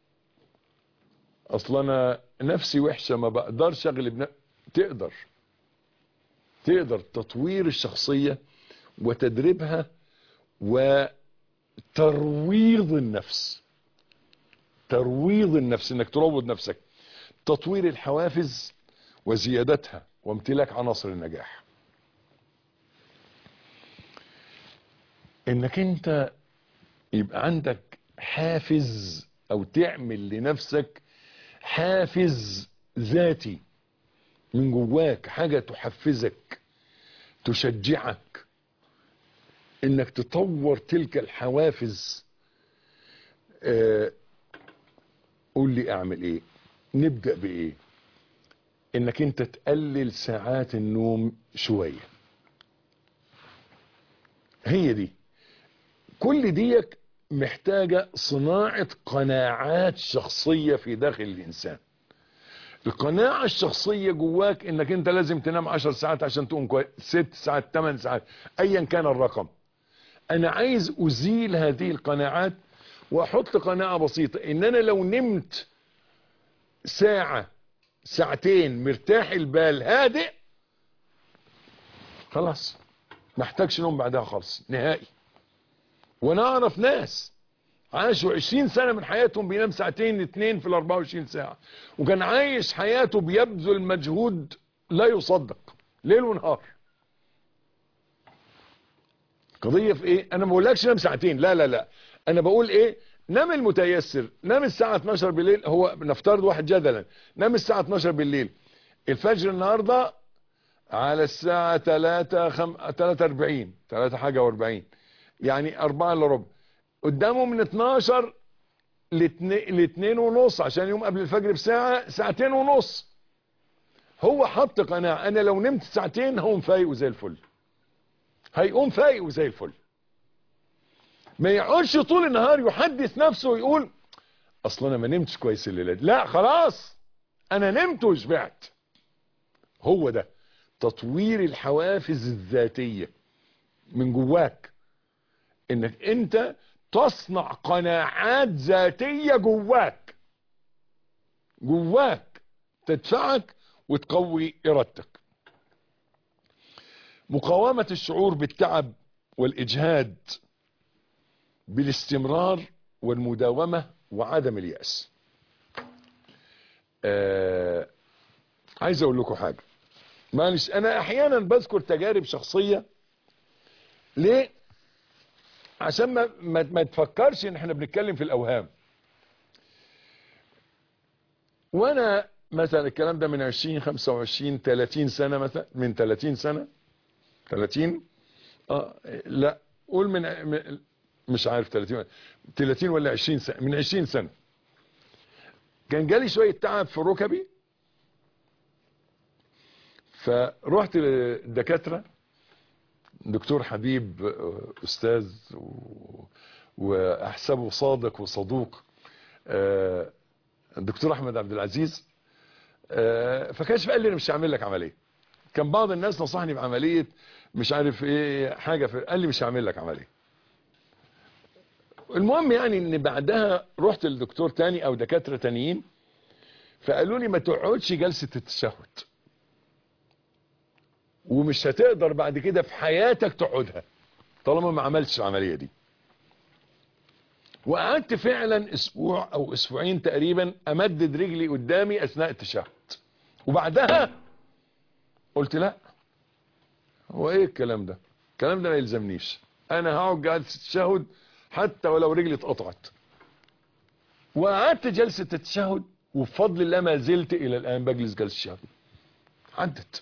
اصل انا نفسي وحشة ما بقدرش اغلب ن... تقدر تقدر تطوير الشخصية وتدريبها وترويض النفس. ترويض النفس انك تروض نفسك، تطوير الحوافز وزيادتها وامتلاك عناصر النجاح. انك انت يبقى عندك حافز او تعمل لنفسك حافز ذاتي من جواك، حاجة تحفزك تشجعك انك تطور تلك الحوافز. آه قول لي اعمل ايه؟ نبدأ بايه؟ انك انت تقلل ساعات النوم شوية. هي دي كل ديك محتاجة صناعة قناعات شخصية في داخل الانسان. القناعة الشخصية جواك انك انت لازم تنام عشر ساعات عشان تقوم كويس، ست ساعات، تمن ساعات، ايا كان الرقم. انا عايز ازيل هذه القناعات واحط قناعة بسيطة ان انا لو نمت ساعة ساعتين مرتاح البال هادئ خلاص ما احتاجش نوم بعدها خالص نهائي. وانا اعرف ناس عاشوا عشرين سنة من حياتهم بينام ساعتين اتنين في الاربعة وعشرين ساعة، وكان عايش حياته بيبذل مجهود لا يصدق ليل ونهار. قضية في ايه؟ انا ما بقولكش نام ساعتين، لا لا لا، انا بقول ايه؟ نام المتيسر، نام الساعة اتناشر بالليل. هو نفترض واحد جدلا نام الساعة اتناشر بالليل، الفجر النهاردة على الساعة تلاتة خم... تلاتة اربعين، تلاتة حاجة واربعين، يعني اربعة الا ربع، قدامه من اتناشر لاتنين ونص عشان يوم قبل الفجر بساعة، ساعتين ونص. هو حط قناعة انا لو نمت ساعتين هقوم فايق وزي الفل، هيقوم فايق وزي الفل. ما يقعدش طول النهار يحدث نفسه ويقول اصل انا ما نمتش كويس الليله دي، لا خلاص انا نمت وشبعت. هو ده تطوير الحوافز الذاتية من جواك، انك انت تصنع قناعات ذاتية جواك جواك تدفعك وتقوي ارادتك. مقاومة الشعور بالتعب والإجهاد بالاستمرار والمداومة وعدم اليأس. آه عايز اقول لكم حاجة، معلش انا احيانا بذكر تجارب شخصية ليه؟ عشان ما, ما, ما تفكرش ان احنا بنتكلم في الاوهام. وانا مثلا الكلام ده من عشرين خمسة وعشرين تلاتين سنة، مثلا من تلاتين سنة، تلاتين اه لا قول من مش عارف تلاتين تلاتين ولا عشرين سنة، من عشرين سنة كان جالي شوية تعب في ركبي، فروحت للدكاترة، دكتور حبيب استاذ و... واحسبه صادق وصدوق، الدكتور احمد عبد العزيز، فكانش قال لي انا مش هعمل لك عمليه. كان بعض الناس نصحني بعمليه مش عارف ايه حاجه، في قال لي مش هعمل لك عمليه. المهم يعني ان بعدها رحت للدكتور تاني او دكاتره تانيين، فقالوا لي ما تقعدش جلسه التشهد، ومش هتقدر بعد كده في حياتك تقعدها طالما ما عملتش العمليه دي. وقعدت فعلا اسبوع او اسبوعين تقريبا امدد رجلي قدامي اثناء التشهد، وبعدها قلت لا، هو ايه الكلام ده؟ الكلام ده ما يلزمنيش، انا هقعد جلسه التشهد حتى ولو رجلي اتقطعت. وقعدت جلسه التشهد، وبفضل الله ما زلت الى الان بجلس جلسه التشهد. عدت.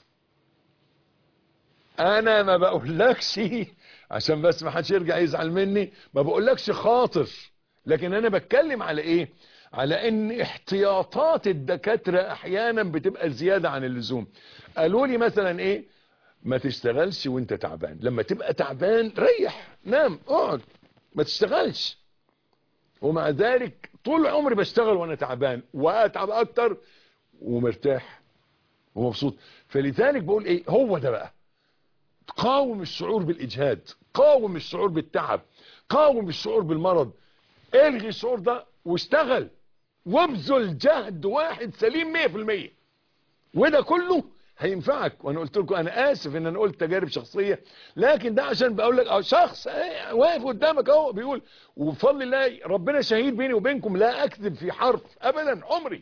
انا ما بقولكش عشان بس ما حدش يرجع يزعل مني، ما بقولكش خاطر، لكن انا بتكلم على ايه؟ على ان احتياطات الدكاترة احيانا بتبقى زيادة عن اللزوم. قالوا لي مثلا ايه؟ ما تشتغلش وانت تعبان، لما تبقى تعبان ريح، نام، اقعد، ما تشتغلش. ومع ذلك طول عمري بشتغل وانا تعبان، واتعب اكتر ومرتاح ومبسوط. فلذلك بقول ايه؟ هو ده بقى، قاوم الشعور بالاجهاد، قاوم الشعور بالتعب، قاوم الشعور بالمرض، الغي الشعور ده واشتغل وابذل جهد واحد سليم مية في المية، وده كله هينفعك. وانا قلت لكم انا اسف ان انا قلت تجارب شخصيه، لكن ده عشان بقول لك اه شخص واقف قدامك اهو بيقول، وبفضل الله ربنا شهيد بيني وبينكم لا اكذب في حرف ابدا عمري،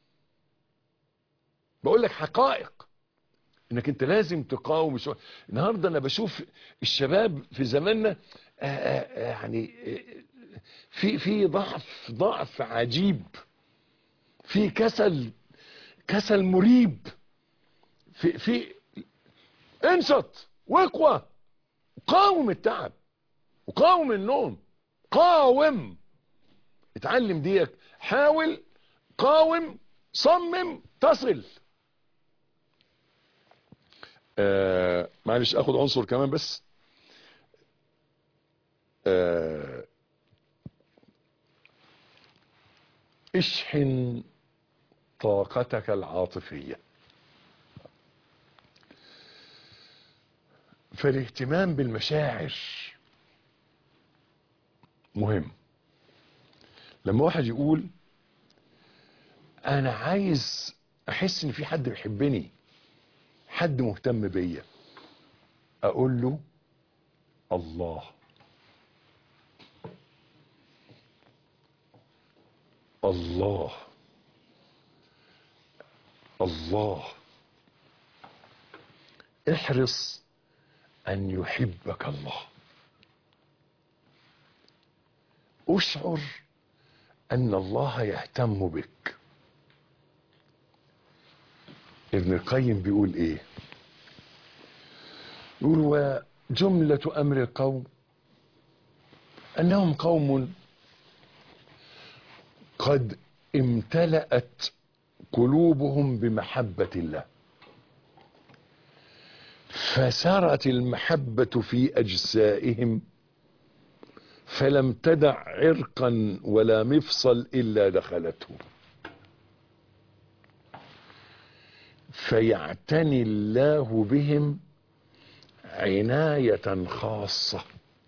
بقول لك حقائق انك انت لازم تقاوم الشعور. النهارده انا بشوف الشباب في زماننا يعني في في ضعف ضعف عجيب، في كسل كسل مريب، في في انشط واقوى، قاوم التعب وقاوم النوم، قاوم، اتعلم ديك، حاول، قاوم، صمم، تصل. آه معلش اخد عنصر كمان بس. آه اشحن طاقتك العاطفية. فالاهتمام بالمشاعر مهم. لما واحد يقول انا عايز احس ان في حد بيحبني، حد مهتم بيا، اقول له الله، الله، الله. احرص ان يحبك الله. اشعر ان الله يهتم بك. ابن القيم بيقول ايه؟ يقول وجملة امر القوم انهم قوم قد امتلأت قلوبهم بمحبة الله، فسرت المحبة في اجسائهم، فلم تدع عرقا ولا مفصل الا دخلته، فيعتني الله بهم عناية خاصة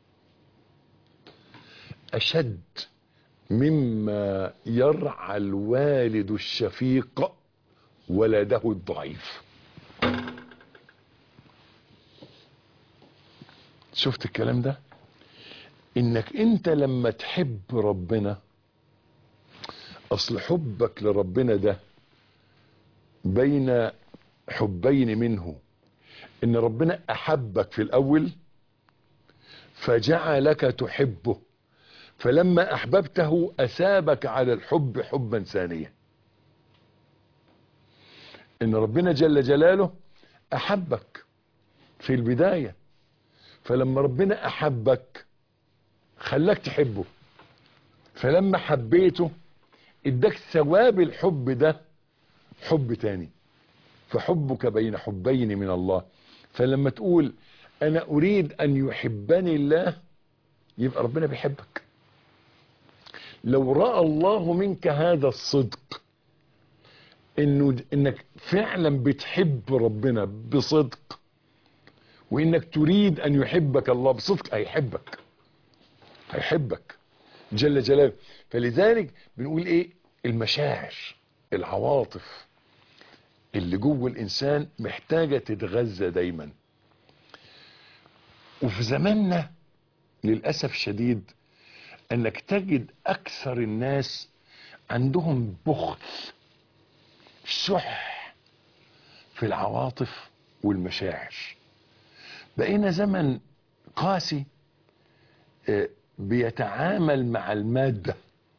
اشد مما يرعى الوالد الشفيق ولده الضعيف. شفت الكلام ده؟ انك انت لما تحب ربنا، اصل حبك لربنا ده بين حبين منه، ان ربنا احبك في الاول فجعلك تحبه، فلما احببته اثابك على الحب حبا ثانيا. ان ربنا جل جلاله احبك في البداية، فلما ربنا احبك خلاك تحبه، فلما حبيته اداك ثواب الحب ده حب تاني، فحبك بين حبين من الله. فلما تقول انا اريد ان يحبني الله، يبقى ربنا بيحبك. لو رأى الله منك هذا الصدق، انه انك فعلا بتحب ربنا بصدق، وانك تريد ان يحبك الله بصدق، هيحبك هيحبك جل جلاله. فلذلك بنقول ايه؟ المشاعر، العواطف اللي جوه الانسان محتاجة تتغذى دايما. وفي زماننا للأسف الشديد انك تجد اكثر الناس عندهم بخل، شح في العواطف والمشاعر. بقينا زمن قاسي بيتعامل مع المادة،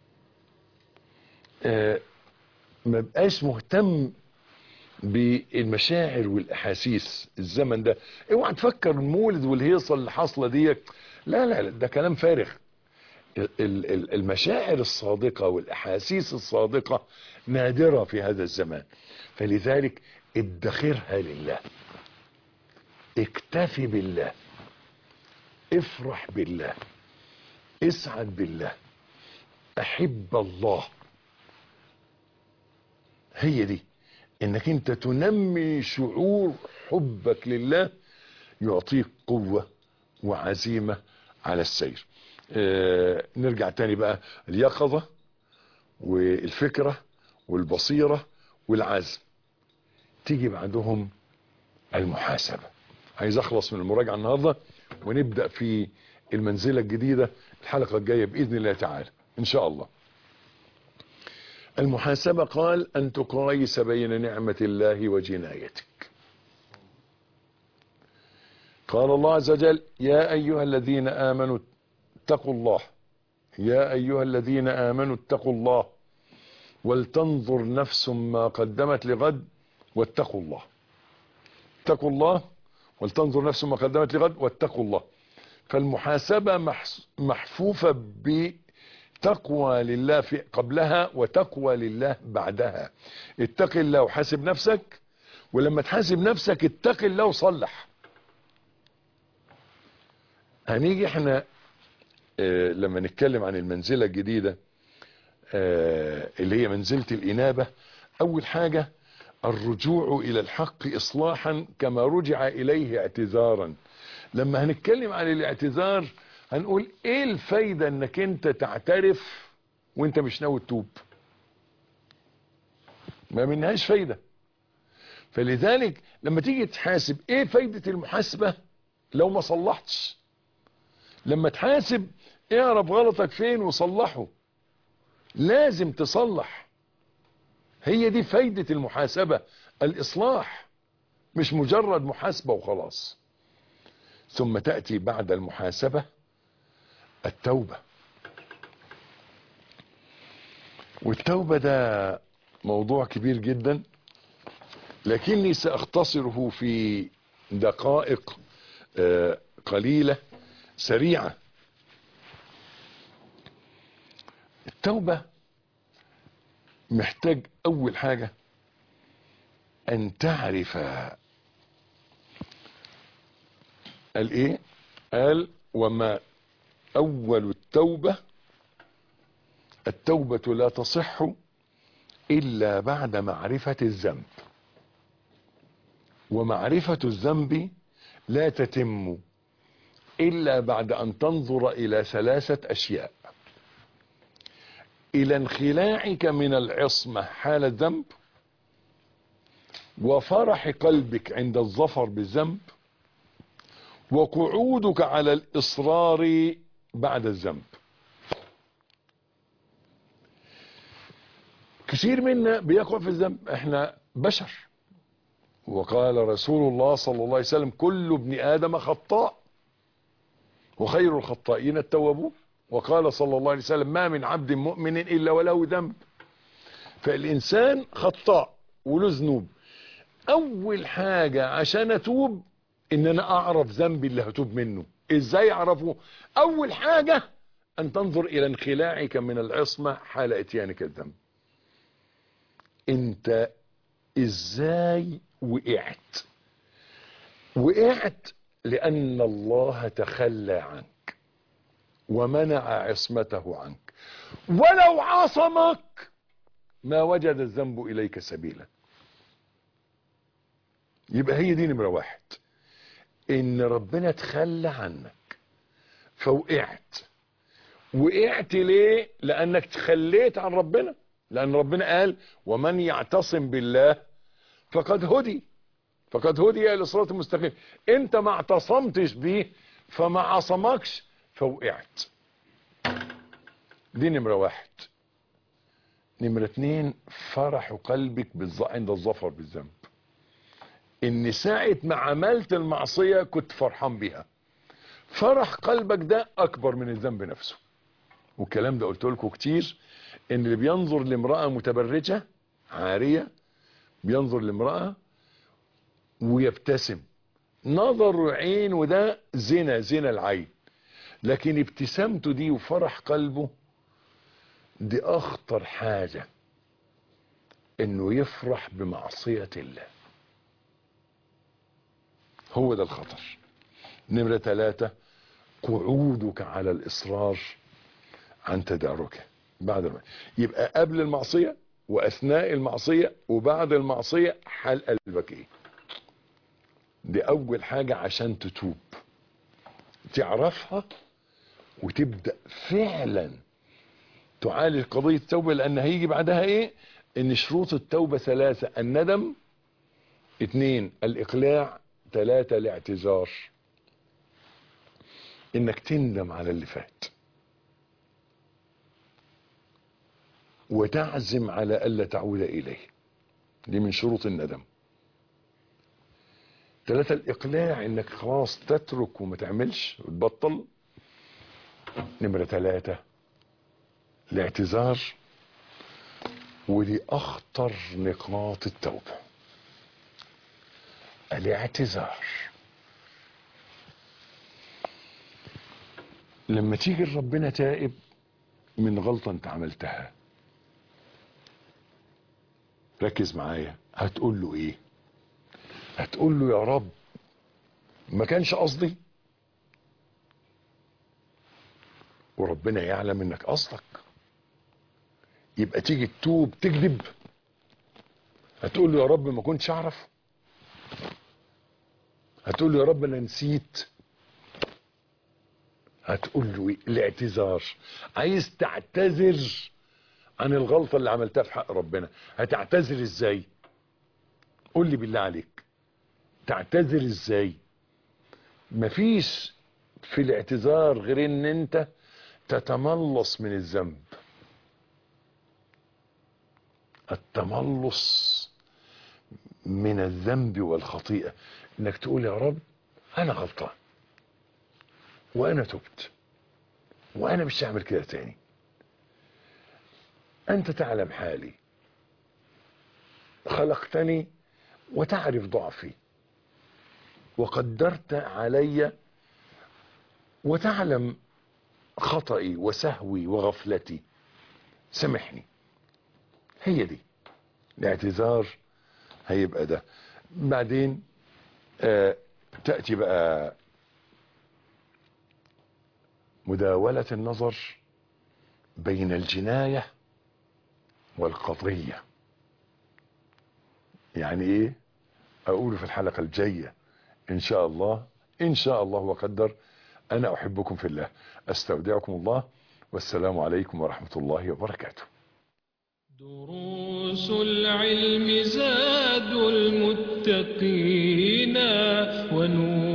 ما بقاش مهتم بالمشاعر والاحاسيس. الزمن ده اوعى تفكر المولد والهيصة اللي حاصله دي، لا لا لا، ده كلام فارغ. المشاعر الصادقة والاحاسيس الصادقة نادرة في هذا الزمان. فلذلك ادخرها لله، اكتفي بالله، افرح بالله، اسعد بالله، احب الله. هي دي، انك انت تنمي شعور حبك لله، يعطيك قوة وعزيمة على السير. اه نرجع تاني بقى، اليقظة والفكرة والبصيرة والعزم، تيجي بعدهم المحاسبة. عايز اخلص من المراجعة النهاردة ونبدأ في المنزلة الجديدة الحلقة الجاية بإذن الله تعالى إن شاء الله. المحاسبة قال أن تقايس بين نعمة الله وجنايتك. قال الله عز وجل: يا أيها الذين آمنوا اتقوا الله يا أيها الذين آمنوا اتقوا الله ولتنظر نفس ما قدمت لغد واتقوا الله. اتقوا الله ولتنظر نفس ما قدمت لغد واتقوا الله. فالمحاسبة محفوفة بتقوى لله في قبلها وتقوى لله بعدها. اتق الله وحاسب نفسك، ولما تحاسب نفسك اتق الله وصلح. هنيجي احنا اه لما نتكلم عن المنزلة الجديدة اه اللي هي منزلة الإنابة. أول حاجة الرجوع إلى الحق إصلاحا كما رجع إليه اعتذارا. لما هنتكلم عن الاعتذار هنقول ايه الفايدة انك انت تعترف وانت مش ناوي تتوب؟ ما منهاش فايدة. فلذلك لما تيجي تحاسب، ايه فايدة المحاسبة لو ما صلحتش؟ لما تحاسب اعرف غلطك فين وصلحه، لازم تصلح. هي دي فايدة المحاسبة، الاصلاح، مش مجرد محاسبة وخلاص. ثم تأتي بعد المحاسبة التوبة. والتوبة ده موضوع كبير جدا، لكني سأختصره في دقائق قليلة سريعة. التوبة محتاج أول حاجة أن تعرف قال ايه؟ قال: وما اول التوبة التوبة لا تصح الا بعد معرفة الذنب، ومعرفة الذنب لا تتم الا بعد ان تنظر الى ثلاثة اشياء: الى انخلاعك من العصمة حال الذنب، وفرح قلبك عند الظفر بالذنب، وقعودك على الإصرار بعد الذنب. كثير منا بيقع في الذنب، احنا بشر، وقال رسول الله صلى الله عليه وسلم كل ابن آدم خطاء وخير الخطائين التوابون. وقال صلى الله عليه وسلم ما من عبد مؤمن إلا وله ذنب. فالإنسان خطاء وله ذنوب. أول حاجة عشان أتوب إن أنا أعرف ذنبي اللي هتوب منه. إزاي أعرفه؟ أول حاجة أن تنظر إلى انخلاعك من العصمة حال إتيانك الذنب. أنت إزاي وقعت؟ وقعت لأن الله تخلى عنك ومنع عصمته عنك، ولو عصمك ما وجد الذنب إليك سبيلا. يبقى هي دي نمرة واحد، إن ربنا تخلى عنك فوقعت. وقعت ليه؟ لأنك تخليت عن ربنا، لأن ربنا قال ومن يعتصم بالله فقد هدي فقد هدي إلى صراط المستقيم. انت ما اعتصمتش بيه فما عصمكش فوقعت. دي نمرة واحد. نمرة اتنين، فرح قلبك عند الظفر بالذنب. ان ساعة ما عملت المعصية كنت فرحان بيها، فرح قلبك ده اكبر من الذنب نفسه. والكلام ده قلت لكم كتير، ان اللي بينظر لامرأة متبرجة عارية بينظر لامرأة ويبتسم، نظر عين وده زنا زنا العين، لكن ابتسامته دي وفرح قلبه دي اخطر حاجة، انه يفرح بمعصية الله. هو ده الخطر. نمرة ثلاثة، قعودك على الاصرار عن تداركه بعد ما يبقى قبل المعصية واثناء المعصية وبعد المعصية حال قلبك ايه. دي اول حاجة عشان تتوب تعرفها وتبدأ فعلا تعالج قضية التوبة، لان هيجي بعدها ايه؟ ان شروط التوبة ثلاثة: الندم، اثنين الاقلاع، ثلاثة الاعتذار. انك تندم على اللي فات وتعزم على الا تعود اليه، دي من شروط الندم. ثلاثة الاقلاع، انك خلاص تترك وما تعملش وتبطل. نمرة ثلاثة الاعتذار، ودي اخطر نقاط التوبة، الاعتذار. لما تيجي لربنا تائب من غلطة انت عملتها، ركز معايا، هتقول له ايه؟ هتقول له يا رب ما كانش قصدي، وربنا يعلم انك قصدك. يبقى تيجي تتوب تكذب، هتقول له يا رب ما كنتش اعرف، هتقول له يا رب انا نسيت، هتقول له ايه؟ الاعتذار. عايز تعتذر عن الغلطة اللي عملتها في حق ربنا، هتعتذر ازاي؟ قول لي بالله عليك تعتذر ازاي؟ مفيش في الاعتذار غير ان انت تتملص من الذنب. التملص من الذنب والخطيئة، انك تقول يا رب انا غلطان وانا تبت وانا مش هعمل كده تاني، انت تعلم حالي، خلقتني وتعرف ضعفي وقدرت علي وتعلم خطئي وسهوي وغفلتي، سامحني. هي دي الاعتذار، هيبقى ده. بعدين آه تأتي بقى مداولة النظر بين الجناية والقضية. يعني ايه؟ اقوله في الحلقة الجاية ان شاء الله، ان شاء الله وقدر. انا احبكم في الله، استودعكم الله، والسلام عليكم ورحمة الله وبركاته. دروس العلم زاد المتقين ونور